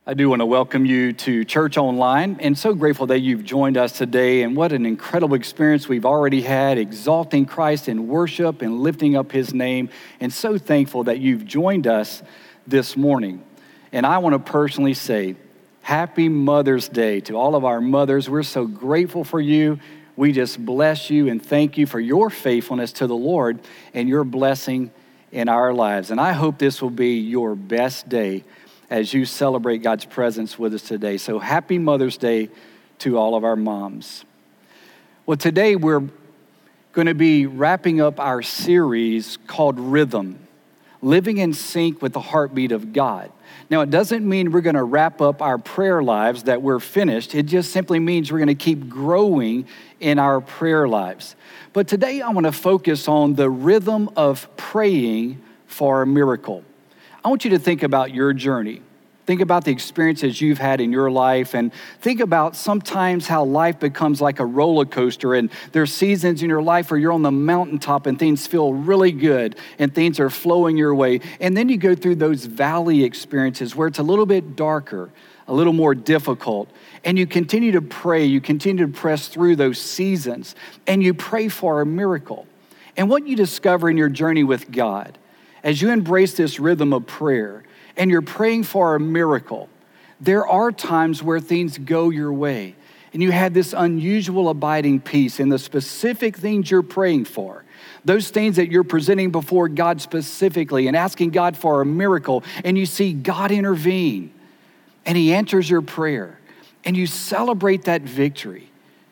I do want to welcome you to Church Online, and so grateful that you've joined us today. And what an incredible experience we've already had, exalting Christ in worship and lifting up His name. And so thankful that you've joined us this morning. And I want to personally say, Happy Mother's Day to all of our mothers. We're so grateful for you. We just bless you and thank you for your faithfulness to the Lord and your blessing in our lives. And I hope this will be your best day as you celebrate God's presence with us today. So happy Mother's Day to all of our moms. Well, today we're going to be wrapping up our series called Rhythm, Living in Sync with the Heartbeat of God. Now, it doesn't mean we're going to wrap up our prayer lives, that we're finished. It just simply means we're going to keep growing in our prayer lives. But today I want to focus on the rhythm of praying for a miracle. I want you to think about your journey. Think about the experiences you've had in your life, and think about sometimes how life becomes like a roller coaster, and there's seasons in your life where you're on the mountaintop and things feel really good and things are flowing your way. And then you go through those valley experiences where it's a little bit darker, a little more difficult, and you continue to pray, you continue to press through those seasons, and you pray for a miracle. And what you discover in your journey with God, as you embrace this rhythm of prayer and you're praying for a miracle, there are times where things go your way and you have this unusual abiding peace in the specific things you're praying for, those things that you're presenting before God specifically and asking God for a miracle, and you see God intervene and He answers your prayer and you celebrate that victory.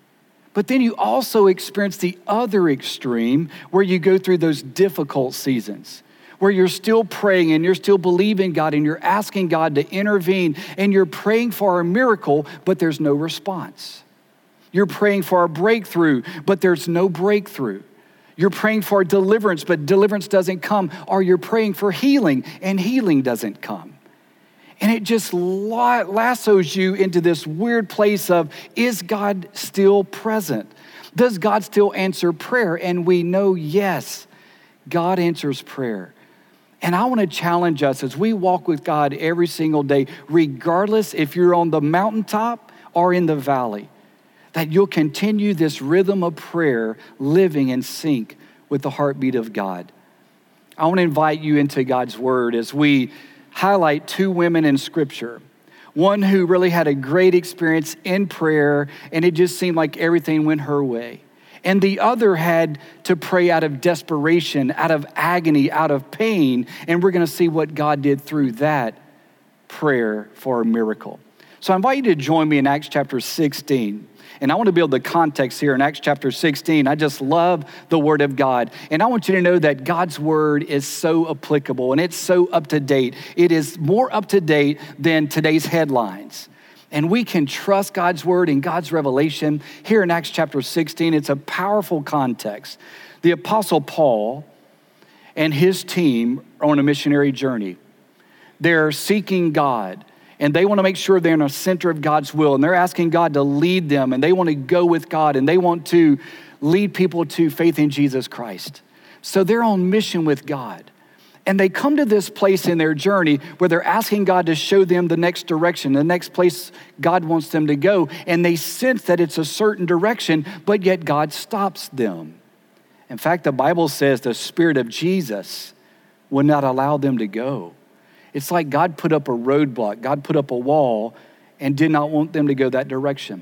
But then you also experience the other extreme where you go through those difficult seasons, where you're still praying and you're still believing God and you're asking God to intervene and you're praying for a miracle, but there's no response. You're praying for a breakthrough, but there's no breakthrough. You're praying for deliverance, but deliverance doesn't come. Or you're praying for healing and healing doesn't come. And it just lassos you into this weird place of, is God still present? Does God still answer prayer? And we know, yes, God answers prayer. And I want to challenge us as we walk with God every single day, regardless if you're on the mountaintop or in the valley, that you'll continue this rhythm of prayer, living in sync with the heartbeat of God. I want to invite you into God's word as we highlight two women in Scripture. One who really had a great experience in prayer, and it just seemed like everything went her way. And the other had to pray out of desperation, out of agony, out of pain. And we're going to see what God did through that prayer for a miracle. So I invite you to join me in Acts chapter 16. And I want to build the context here in Acts chapter 16. I just love the Word of God. And I want you to know that God's Word is so applicable and it's so up to date. It is more up to date than today's headlines. And we can trust God's word and God's revelation. Here in Acts chapter 16, it's a powerful context. The Apostle Paul and his team are on a missionary journey. They're seeking God, and they want to make sure they're in the center of God's will, and they're asking God to lead them, and they want to go with God, and they want to lead people to faith in Jesus Christ. So they're on mission with God. And they come to this place in their journey where they're asking God to show them the next direction, the next place God wants them to go. And they sense that it's a certain direction, but yet God stops them. In fact, the Bible says the Spirit of Jesus would not allow them to go. It's like God put up a roadblock, God put up a wall and did not want them to go that direction.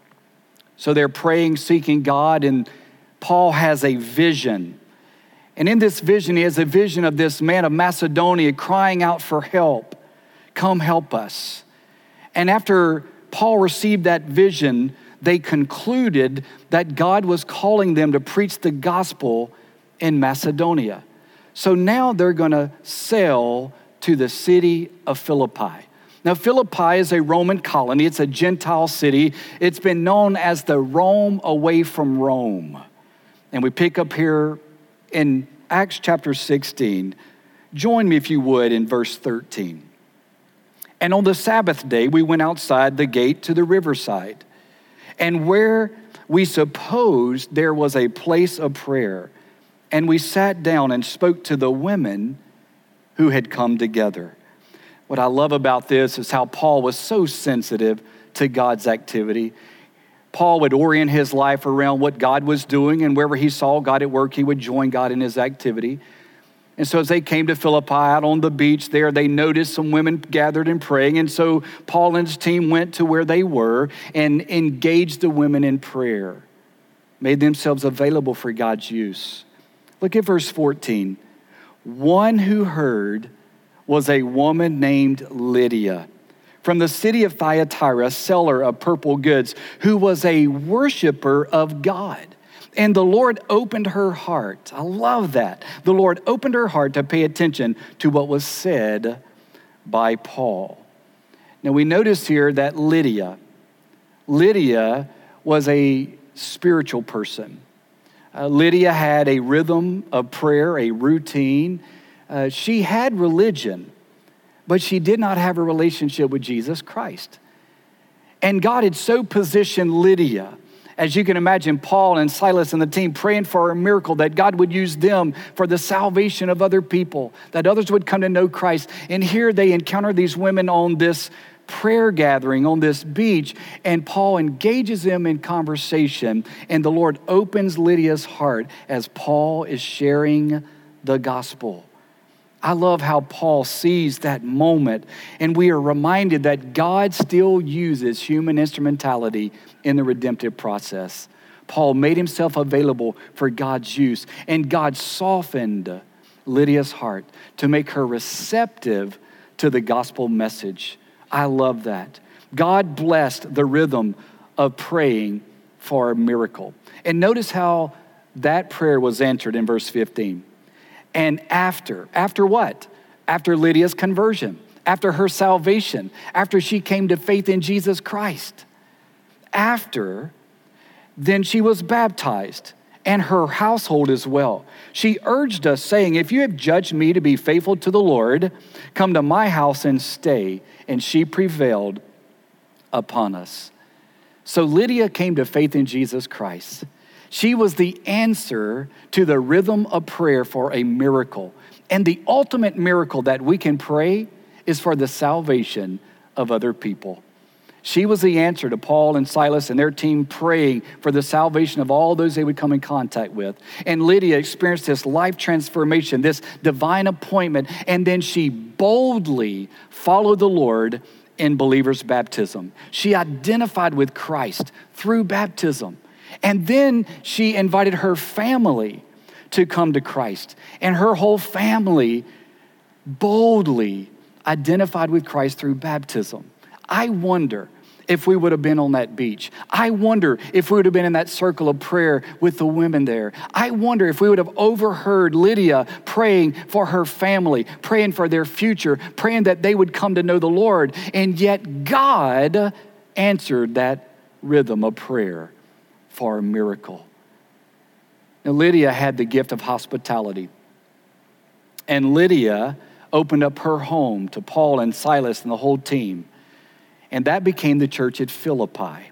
So they're praying, seeking God, and Paul has a vision. And in this vision, he has a vision of this man of Macedonia crying out for help. Come help us. And after Paul received that vision, they concluded that God was calling them to preach the gospel in Macedonia. So now they're going to sail to the city of Philippi. Now, Philippi is a Roman colony. It's a Gentile city. It's been known as the Rome away from Rome. And we pick up here in Acts chapter 16, join me if you would in verse 13. And on the Sabbath day, we went outside the gate to the riverside, and where we supposed there was a place of prayer, and we sat down and spoke to the women who had come together. What I love about this is how Paul was so sensitive to God's activity. Paul would orient his life around what God was doing, and wherever he saw God at work, he would join God in his activity. And so as they came to Philippi out on the beach there, they noticed some women gathered and praying. And so Paul and his team went to where they were and engaged the women in prayer, made themselves available for God's use. Look at verse 14. One who heard was a woman named Lydia from the city of Thyatira, a seller of purple goods, who was a worshiper of God. And the Lord opened her heart. I love that. The Lord opened her heart to pay attention to what was said by Paul. Now we notice here that Lydia was a spiritual person. Lydia had a rhythm of prayer, a routine. She had religion, but she did not have a relationship with Jesus Christ. And God had so positioned Lydia, as you can imagine, Paul and Silas and the team praying for a miracle, that God would use them for the salvation of other people, that others would come to know Christ. And here they encounter these women on this prayer gathering, on this beach, and Paul engages them in conversation, and the Lord opens Lydia's heart as Paul is sharing the gospel. I love how Paul sees that moment, and we are reminded that God still uses human instrumentality in the redemptive process. Paul made himself available for God's use, and God softened Lydia's heart to make her receptive to the gospel message. I love that. God blessed the rhythm of praying for a miracle. And notice how that prayer was answered in verse 15. And after what? After Lydia's conversion, after her salvation, after she came to faith in Jesus Christ. Then she was baptized, and her household as well. She urged us, saying, if you have judged me to be faithful to the Lord, come to my house and stay. And she prevailed upon us. So Lydia came to faith in Jesus Christ. She was the answer to the rhythm of prayer for a miracle. And the ultimate miracle that we can pray is for the salvation of other people. She was the answer to Paul and Silas and their team praying for the salvation of all those they would come in contact with. And Lydia experienced this life transformation, this divine appointment, and then she boldly followed the Lord in believers' baptism. She identified with Christ through baptism. And then she invited her family to come to Christ. And her whole family boldly identified with Christ through baptism. I wonder if we would have been on that beach. I wonder if we would have been in that circle of prayer with the women there. I wonder if we would have overheard Lydia praying for her family, praying for their future, praying that they would come to know the Lord. And yet God answered that rhythm of prayer for a miracle. Now, Lydia had the gift of hospitality. And Lydia opened up her home to Paul and Silas and the whole team. And that became the church at Philippi.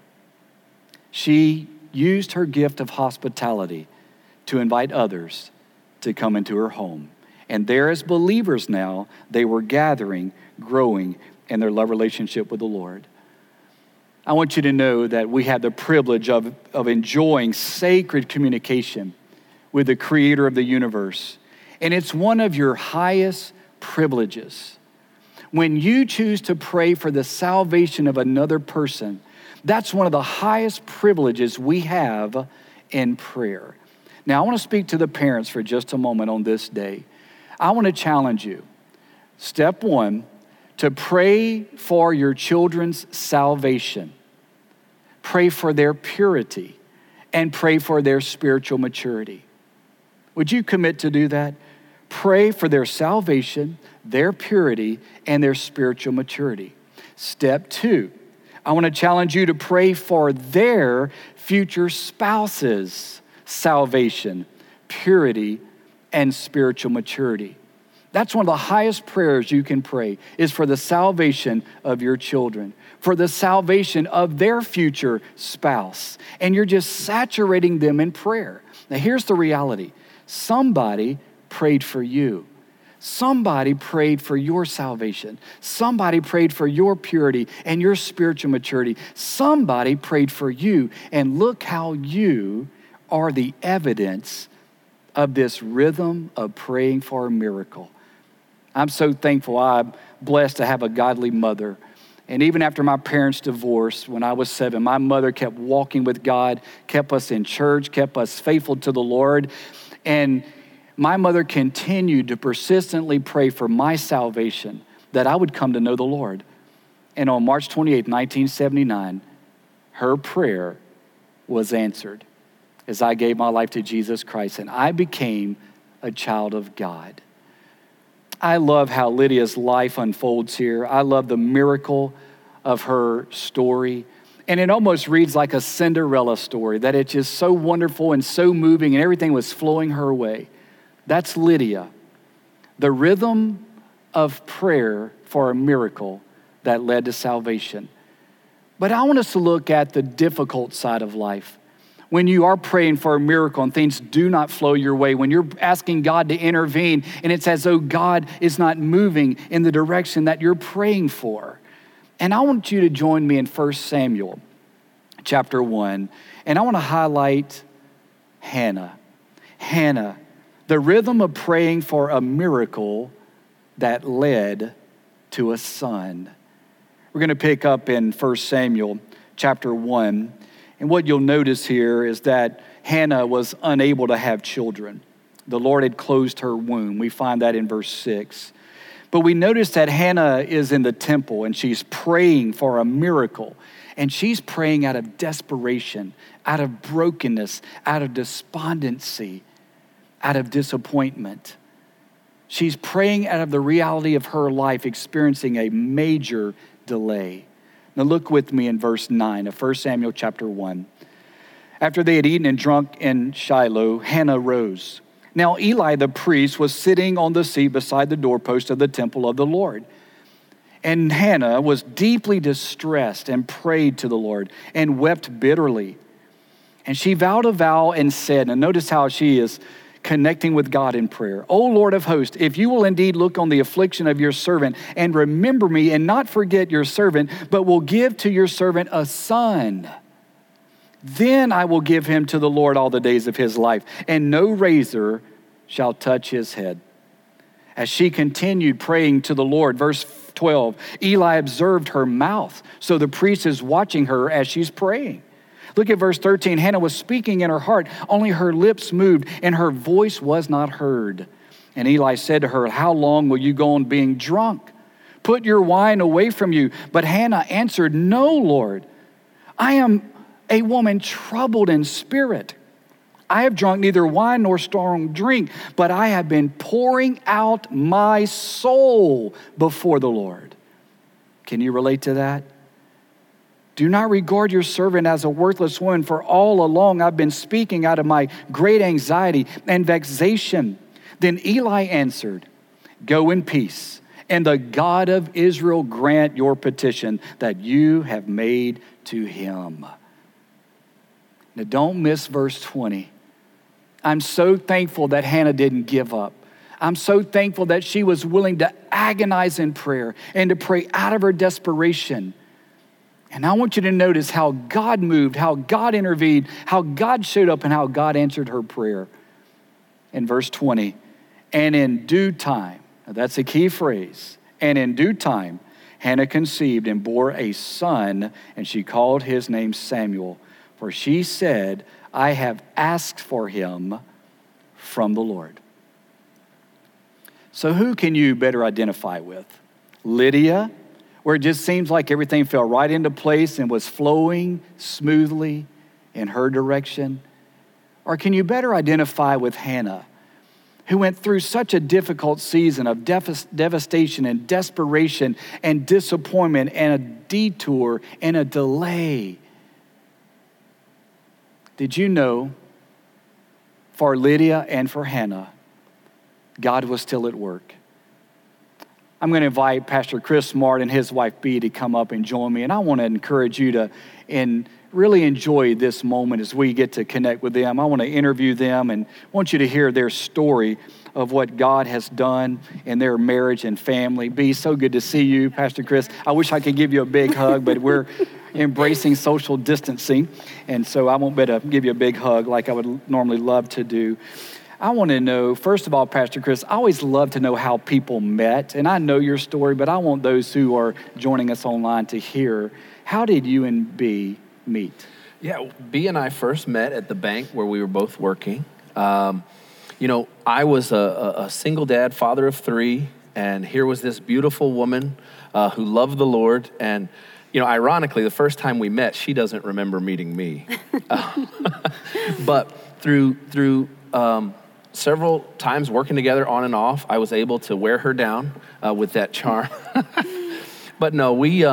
She used her gift of hospitality to invite others to come into her home. And there, as believers now, they were gathering, growing in their love relationship with the Lord. I want you to know that we have the privilege of enjoying sacred communication with the creator of the universe. And it's one of your highest privileges. When you choose to pray for the salvation of another person, that's one of the highest privileges we have in prayer. Now, I want to speak to the parents for just a moment on this day. I want to challenge you. Step one, to pray for your children's salvation. Pray for their purity and pray for their spiritual maturity. Would you commit to do that? Pray for their salvation, their purity, and their spiritual maturity. Step two, I want to challenge you to pray for their future spouse's salvation, purity, and spiritual maturity. That's one of the highest prayers you can pray, is for the salvation of your children, for the salvation of their future spouse. And you're just saturating them in prayer. Now here's the reality. Somebody prayed for you. Somebody prayed for your salvation. Somebody prayed for your purity and your spiritual maturity. Somebody prayed for you. And look how you are the evidence of this rhythm of praying for a miracle. I'm so thankful. I'm blessed to have a godly mother. And even after my parents' divorce, when I was 7, my mother kept walking with God, kept us in church, kept us faithful to the Lord. And my mother continued to persistently pray for my salvation, that I would come to know the Lord. And on March 28, 1979, her prayer was answered as I gave my life to Jesus Christ, and I became a child of God. I love how Lydia's life unfolds here. I love the miracle of her story. And it almost reads like a Cinderella story, that it's just so wonderful and so moving and everything was flowing her way. That's Lydia, the rhythm of prayer for a miracle that led to salvation. But I want us to look at the difficult side of life. When you are praying for a miracle and things do not flow your way, when you're asking God to intervene and it's as though God is not moving in the direction that you're praying for. And I want you to join me in 1 Samuel chapter 1, and I want to highlight Hannah. Hannah, the rhythm of praying for a miracle that led to a son. We're going to pick up in 1 Samuel chapter 1. And what you'll notice here is that Hannah was unable to have children. The Lord had closed her womb. We find that in verse 6. But we notice that Hannah is in the temple and she's praying for a miracle. And she's praying out of desperation, out of brokenness, out of despondency, out of disappointment. She's praying out of the reality of her life, experiencing a major delay. Now look with me in verse 9 of 1 Samuel chapter 1. After they had eaten and drunk in Shiloh, Hannah rose. Now Eli the priest was sitting on the seat beside the doorpost of the temple of the Lord. And Hannah was deeply distressed and prayed to the Lord and wept bitterly. And she vowed a vow and said, and notice how she is connecting with God in prayer. O Lord of hosts, if you will indeed look on the affliction of your servant and remember me and not forget your servant, but will give to your servant a son, then I will give him to the Lord all the days of his life, and no razor shall touch his head. As she continued praying to the Lord, verse 12, Eli observed her mouth. So the priest is watching her as she's praying. Look at verse 13. Hannah was speaking in her heart, only her lips moved, and her voice was not heard. And Eli said to her, how long will you go on being drunk? Put your wine away from you. But Hannah answered, no, Lord. I am a woman troubled in spirit. I have drunk neither wine nor strong drink, but I have been pouring out my soul before the Lord. Can you relate to that? Do not regard your servant as a worthless woman, for all along I've been speaking out of my great anxiety and vexation. Then Eli answered, go in peace, and the God of Israel grant your petition that you have made to him. Now don't miss verse 20. I'm so thankful that Hannah didn't give up. I'm so thankful that she was willing to agonize in prayer and to pray out of her desperation. And I want you to notice how God moved, how God intervened, how God showed up, and how God answered her prayer. In verse 20, and in due time, now that's a key phrase, and in due time, Hannah conceived and bore a son, and she called his name Samuel, for she said, I have asked for him from the Lord. So who can you better identify with? Lydia, where it just seems like everything fell right into place and was flowing smoothly in her direction? Or can you better identify with Hannah, who went through such a difficult season of devastation and desperation and disappointment and a detour and a delay? Did you know, for Lydia and for Hannah, God was still at work? I'm going to invite Pastor Chris Smart and his wife Bea to come up and join me. And I want to encourage you to really enjoy this moment as we get to connect with them. I want to interview them and want you to hear their story of what God has done in their marriage and family. Bea, so good to see you, Pastor Chris. I wish I could give you a big hug, but we're embracing social distancing, and so I won't be able to give you a big hug like I would normally love to do. I want to know, first of all, Pastor Chris, I always love to know how people met, and I know your story, but I want those who are joining us online to hear, how did you and Bea meet? Yeah, Bea and I first met at the bank where we were both working. I was a single dad, father of 3, and here was this beautiful woman who loved the Lord. And, ironically, the first time we met, she doesn't remember meeting me. But through several times working together on and off, I was able to wear her down with that charm. But no,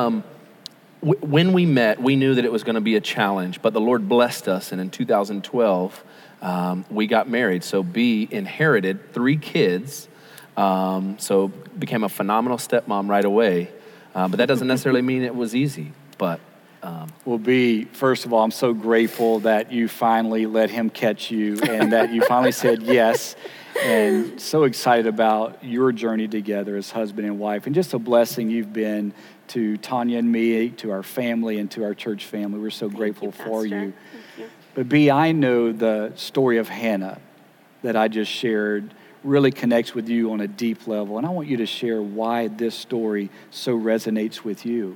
when we met, we knew that it was going to be a challenge, but the Lord blessed us, and in 2012, we got married. So Bea inherited 3 kids, so became a phenomenal stepmom right away. But that doesn't necessarily mean it was easy. But Well, Bea, first of all, I'm so grateful that you finally let him catch you and that you finally said yes. And so excited about your journey together as husband and wife, and just a blessing you've been to Tanya and me, to our family, and to our church family. We're so grateful for you. But Bea, I know the story of Hannah that I just shared really connects with you on a deep level, and I want you to share why this story so resonates with you.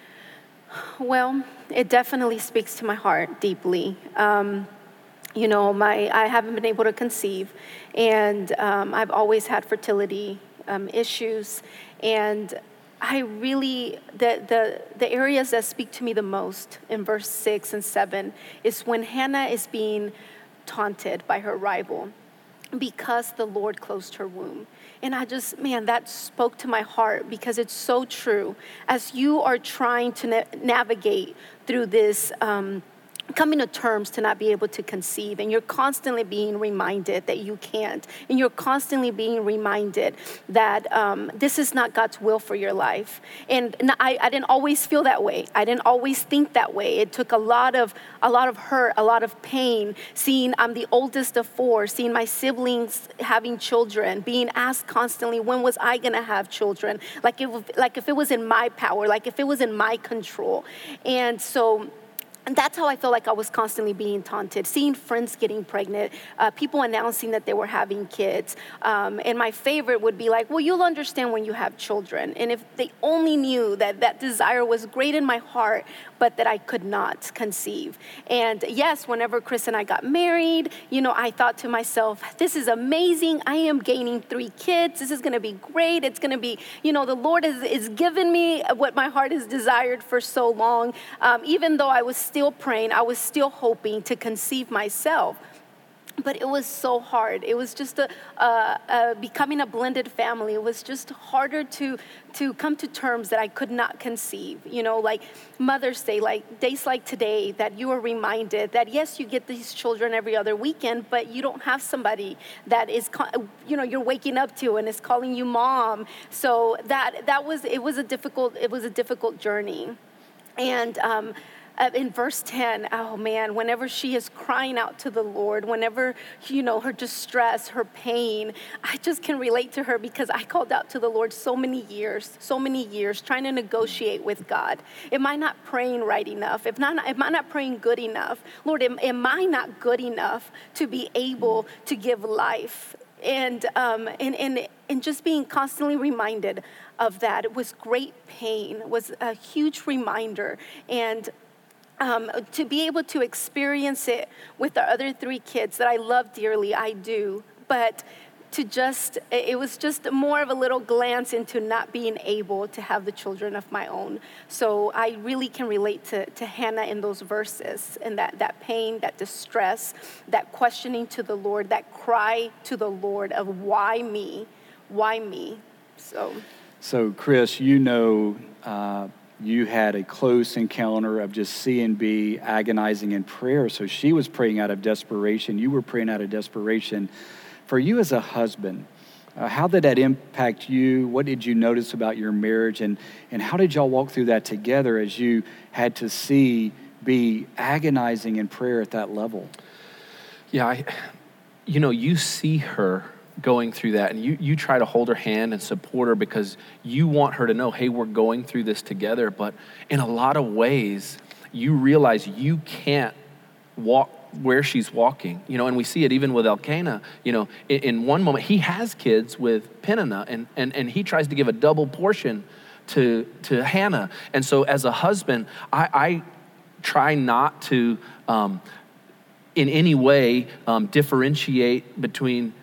Well, it definitely speaks to my heart deeply. I haven't been able to conceive, and I've always had fertility issues, and I really, the areas that speak to me the most in verse 6 and 7 is when Hannah is being taunted by her rival because the Lord closed her womb. And that spoke to my heart, because it's so true. As you are trying to navigate through this, coming to terms to not be able to conceive, and you're constantly being reminded that you can't, and you're constantly being reminded that this is not God's will for your life. And I didn't always feel that way. I didn't always think that way. It took a lot of hurt, a lot of pain, seeing I'm the oldest of 4, seeing my siblings having children, being asked constantly, when was I gonna have children? Like if it was in my power, like if it was in my control. And that's how I felt like I was constantly being taunted, seeing friends getting pregnant, people announcing that they were having kids. And my favorite would be like, well, you'll understand when you have children. And if they only knew that desire was great in my heart, but that I could not conceive. And yes, whenever Chris and I got married, I thought to myself, this is amazing. I am gaining 3 kids. This is going to be great. It's going to be, the Lord is giving me what my heart has desired for so long. Even though I was still praying, I was still hoping to conceive myself. But it was so hard. It was just becoming a blended family. It was just harder to come to terms that I could not conceive. Like Mother's Day, like days like today, that you are reminded that yes, you get these children every other weekend, but you don't have somebody that is, you're waking up to and is calling you mom. So it was a difficult journey, and. In verse 10, oh man, whenever she is crying out to the Lord, whenever, her distress, her pain, I just can relate to her, because I called out to the Lord so many years, trying to negotiate with God. Am I not praying right enough? Am I not praying good enough? Lord, am I not good enough to be able to give life? And just being constantly reminded of that. It was great pain, was a huge reminder. And to be able to experience it with the other 3 kids that I love dearly, I do, but it was just more of a little glance into not being able to have the children of my own. So I really can relate to Hannah in those verses, and that pain, that distress, that questioning to the Lord, that cry to the Lord of why me? Why me? So Chris, you had a close encounter of just seeing Bea agonizing in prayer. So she was praying out of desperation. You were praying out of desperation. For you as a husband, How did that impact you? What did you notice about your marriage? And how did y'all walk through that together as you had to be agonizing in prayer at that level? Yeah, you see her going through that, and you try to hold her hand and support her because you want her to know, hey, we're going through this together. But in a lot of ways, you realize you can't walk where she's walking, and we see it even with Elkanah. In one moment, he has kids with Peninnah, and he tries to give a double portion to Hannah. And so as a husband, I try not to in any way differentiate between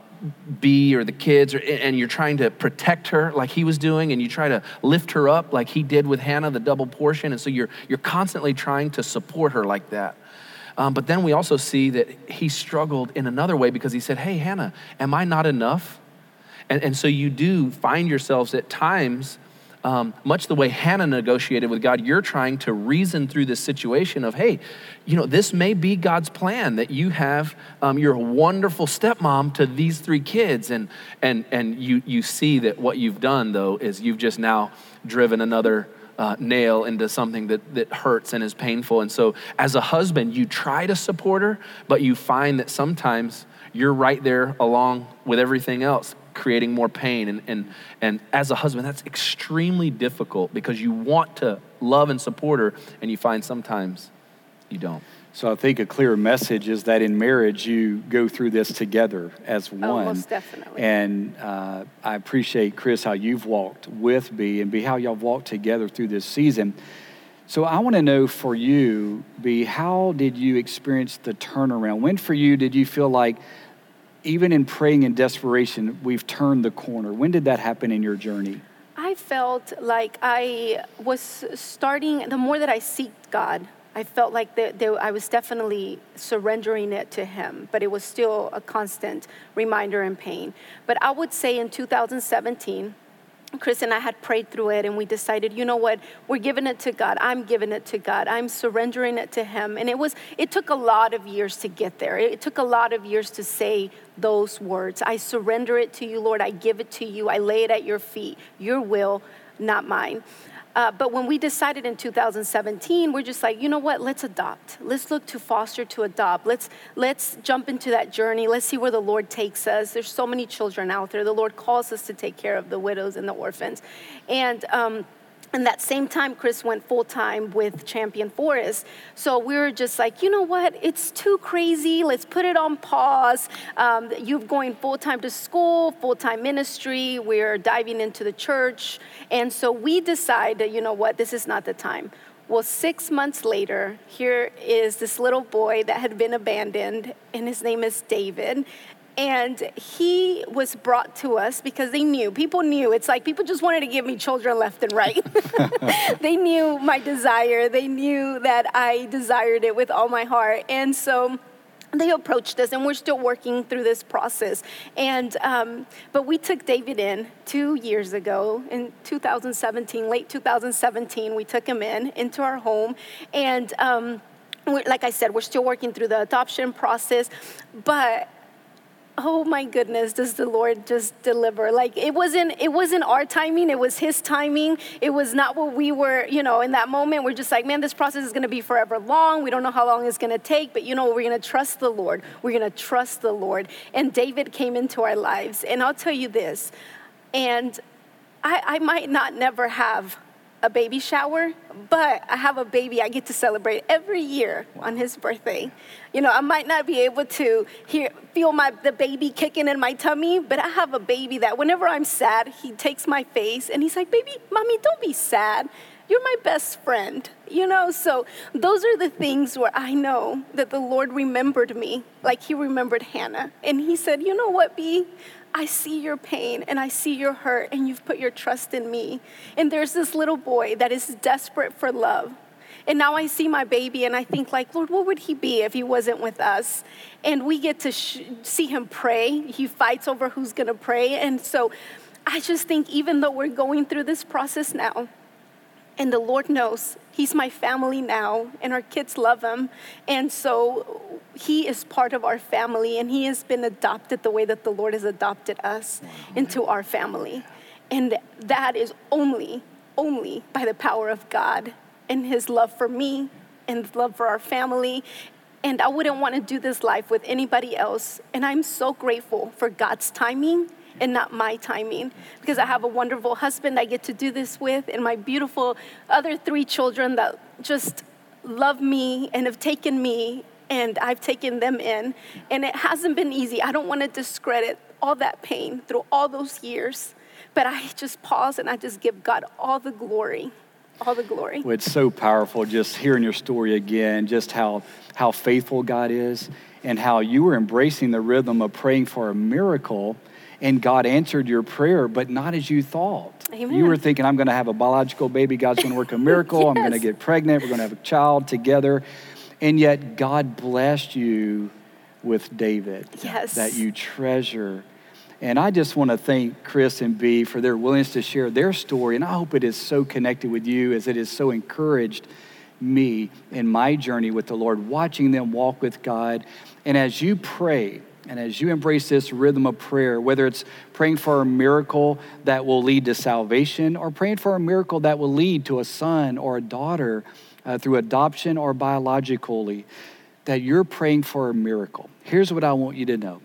B or the kids, and you're trying to protect her like he was doing, and you try to lift her up like he did with Hannah, the double portion. And so you're constantly trying to support her like that. But then we also see that he struggled in another way because he said, hey, Hannah, am I not enough? And so you do find yourselves at times, much the way Hannah negotiated with God, you're trying to reason through this situation of, hey, this may be God's plan that you have, you're a wonderful stepmom to these 3 kids. And you see that what you've done, though, is you've just now driven another nail into something that hurts and is painful. And so as a husband, you try to support her, but you find that sometimes you're right there along with everything else, creating more pain. And as a husband, that's extremely difficult because you want to love and support her, and you find sometimes you don't. So I think a clear message is that in marriage, you go through this together as one. Oh, most definitely. And I appreciate, Chris, how you've walked with B, and B, how y'all walked together through this season. So I want to know for you, B, how did you experience the turnaround? When for you did you feel like, even in praying in desperation, we've turned the corner? When did that happen in your journey? I felt like I was starting, the more that I seeked God, I felt like I was definitely surrendering it to him, but it was still a constant reminder and pain. But I would say in 2017, Chris and I had prayed through it, and we decided, you know what, we're giving it to God. I'm giving it to God. I'm surrendering it to him. And it took a lot of years to get there. It took a lot of years to say those words. I surrender it to you, Lord. I give it to you. I lay it at your feet. Your will, not mine. But when we decided in 2017, we're just like, you know what, let's adopt. Let's look to foster, to adopt. Let's jump into that journey. Let's see where the Lord takes us. There's so many children out there. The Lord calls us to take care of the widows and the orphans. And that same time, Chris went full-time with Champion Forest. So we were just like, you know what? It's too crazy. Let's put it on pause. You're going full-time to school, full-time ministry. We're diving into the church. And so we decided, you know what? This is not the time. Well, 6 months later, here is this little boy that had been abandoned, and his name is David. And he was brought to us because people knew. It's like people just wanted to give me children left and right. They knew my desire. They knew that I desired it with all my heart. And so they approached us, and we're still working through this process. And but we took David in 2 years ago in 2017, late 2017. We took him into our home. And like I said, we're still working through the adoption process. But oh my goodness, does the Lord just deliver? Like it wasn't our timing, it was his timing. It was not what we were, in that moment. We're just like, man, this process is going to be forever long. We don't know how long it's going to take, but we're going to trust the Lord. We're going to trust the Lord. And David came into our lives. And I'll tell you this, and I might not never have a baby shower, but I have a baby I get to celebrate every year on his birthday. I might not be able to feel the baby kicking in my tummy, but I have a baby that whenever I'm sad, he takes my face and he's like, baby, mommy, don't be sad. You're my best friend, So those are the things where I know that the Lord remembered me like he remembered Hannah. And he said, you know what, B? I see your pain and I see your hurt, and you've put your trust in me. And there's this little boy that is desperate for love. And now I see my baby and I think like, Lord, what would he be if he wasn't with us? And we get to see him pray. He fights over who's going to pray. And so I just think even though we're going through this process now, And the Lord knows he's my family now, and our kids love him. And so he is part of our family, and he has been adopted the way that the Lord has adopted us into our family. And that is only by the power of God and his love for me and his love for our family. And I wouldn't want to do this life with anybody else. And I'm so grateful for God's timing and not my timing, because I have a wonderful husband I get to do this with, and my beautiful other 3 children that just love me and have taken me, and I've taken them in. And it hasn't been easy. I don't want to discredit all that pain through all those years, but I just pause and I just give God all the glory. All the glory. Well, it's so powerful just hearing your story again, just how faithful God is, and how you were embracing the rhythm of praying for a miracle, and God answered your prayer, but not as you thought. Amen. You were thinking, I'm going to have a biological baby. God's going to work a miracle. Yes. I'm going to get pregnant. We're going to have a child together. And yet God blessed you with David. Yes. That you treasure. And I just want to thank Chris and Bea for their willingness to share their story. And I hope it is so connected with you as it has so encouraged me in my journey with the Lord, watching them walk with God. And as you pray, and as you embrace this rhythm of prayer, whether it's praying for a miracle that will lead to salvation, or praying for a miracle that will lead to a son or a daughter through adoption or biologically, that you're praying for a miracle. Here's what I want you to know.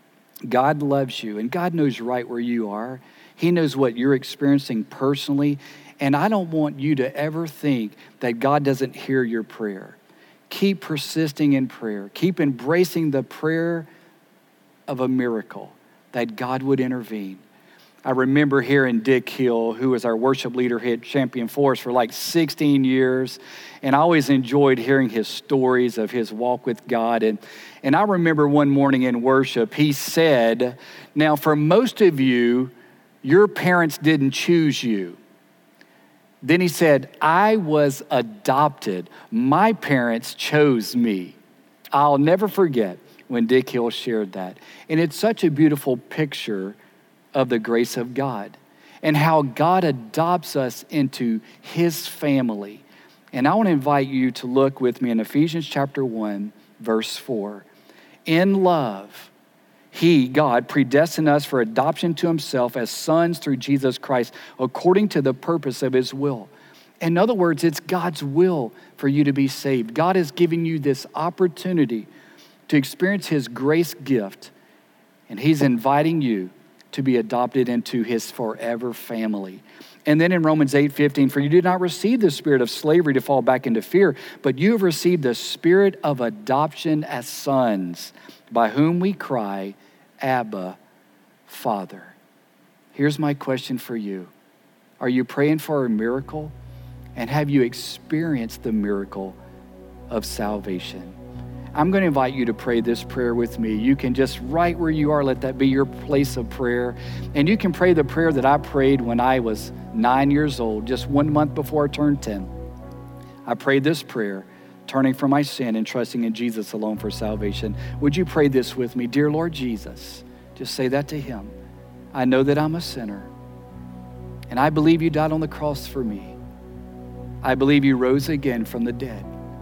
God loves you, and God knows right where you are. He knows what you're experiencing personally, and I don't want you to ever think that God doesn't hear your prayer. Keep persisting in prayer. Keep embracing the prayer of a miracle, that God would intervene. I remember hearing Dick Hill, who was our worship leader here at Champion Forest for like 16 years, and I always enjoyed hearing his stories of his walk with God. And I remember one morning in worship, he said, now for most of you, your parents didn't choose you. Then he said, I was adopted. My parents chose me. I'll never forget when Dick Hill shared that. And it's such a beautiful picture of the grace of God and how God adopts us into his family. And I want to invite you to look with me in Ephesians chapter 1, verse 4. In love, he, God, predestined us for adoption to himself as sons through Jesus Christ, according to the purpose of his will. In other words, it's God's will for you to be saved. God is giving you this opportunity to experience his grace gift, and he's inviting you to be adopted into his forever family. And then in Romans 8:15, for you did not receive the spirit of slavery to fall back into fear, but you have received the spirit of adoption as sons, by whom we cry, Abba, Father. Here's my question for you. Are you praying for a miracle? And have you experienced the miracle of salvation? I'm going to invite you to pray this prayer with me. You can just right where you are, let that be your place of prayer. And you can pray the prayer that I prayed when I was 9 years old, just 1 month before I turned 10. I prayed this prayer, turning from my sin and trusting in Jesus alone for salvation. Would you pray this with me? Dear Lord Jesus, just say that to him. I know that I'm a sinner, and I believe you died on the cross for me. I believe you rose again from the dead.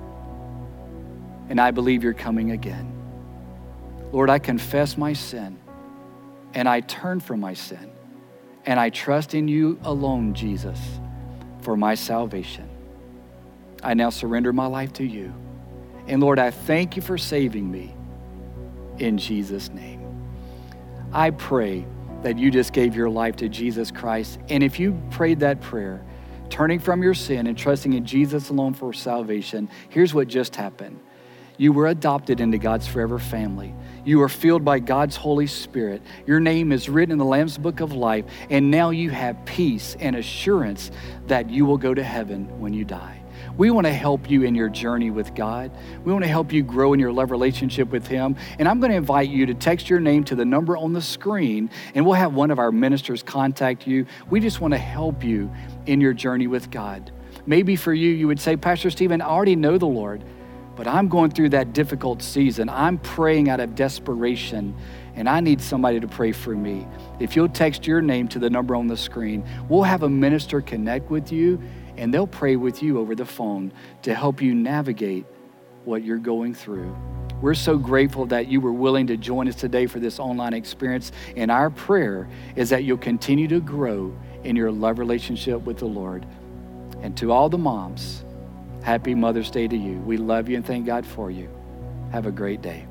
And I believe you're coming again. Lord, I confess my sin, and I turn from my sin, and I trust in you alone, Jesus, for my salvation. I now surrender my life to you. And Lord, I thank you for saving me in Jesus' name. I pray that you just gave your life to Jesus Christ. And if you prayed that prayer, turning from your sin and trusting in Jesus alone for salvation, here's what just happened. You were adopted into God's forever family. You are filled by God's Holy Spirit. Your name is written in the Lamb's Book of Life, and now you have peace and assurance that you will go to heaven when you die. We want to help you in your journey with God. We want to help you grow in your love relationship with him. And I'm going to invite you to text your name to the number on the screen, and we'll have one of our ministers contact you. We just want to help you in your journey with God. Maybe for you, you would say, Pastor Stephen, I already know the Lord, but I'm going through that difficult season. I'm praying out of desperation, and I need somebody to pray for me. If you'll text your name to the number on the screen, we'll have a minister connect with you, and they'll pray with you over the phone to help you navigate what you're going through. We're so grateful that you were willing to join us today for this online experience, and our prayer is that you'll continue to grow in your love relationship with the Lord. And to all the moms, happy Mother's Day to you. We love you and thank God for you. Have a great day.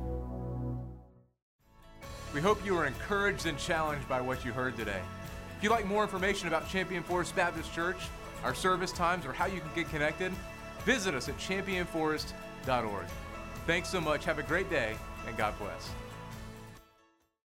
We hope you were encouraged and challenged by what you heard today. If you'd like more information about Champion Forest Baptist Church, our service times, or how you can get connected, visit us at championforest.org. Thanks so much. Have a great day, and God bless.